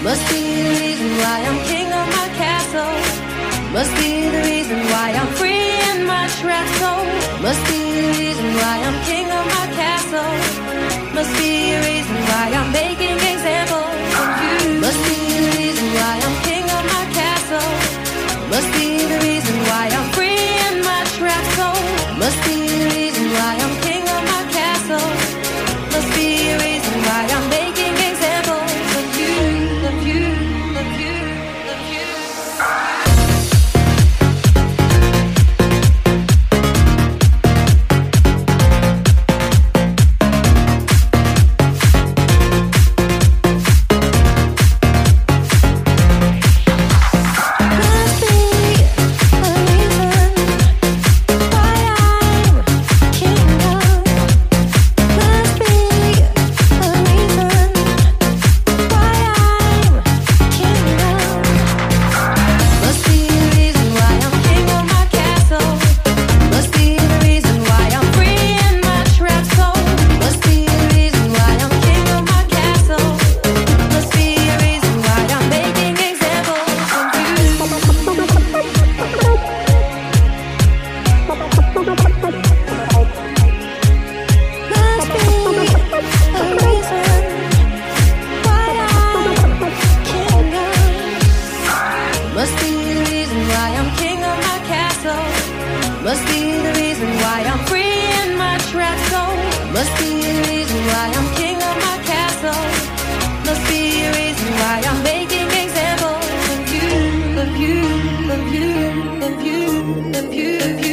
Must be the reason why I'm king of my castle. Must be the reason why I'm free in my trapped soul. Must be the reason why I'm king of my castle. Must be the reason why I'm making examples of you. Must be the reason why I'm king of my castle. Must be the reason why I'm free in my trapped soul. Must be the reason why I'm king of my castle. Must be the reason why I'm making examples of you, of you, of you, of you. Must be the reason why I'm free in my trapped soul. Must be the reason why I'm king of my castle. Must be the reason why I'm making examples of you, of you, of you, of you, of you, of you.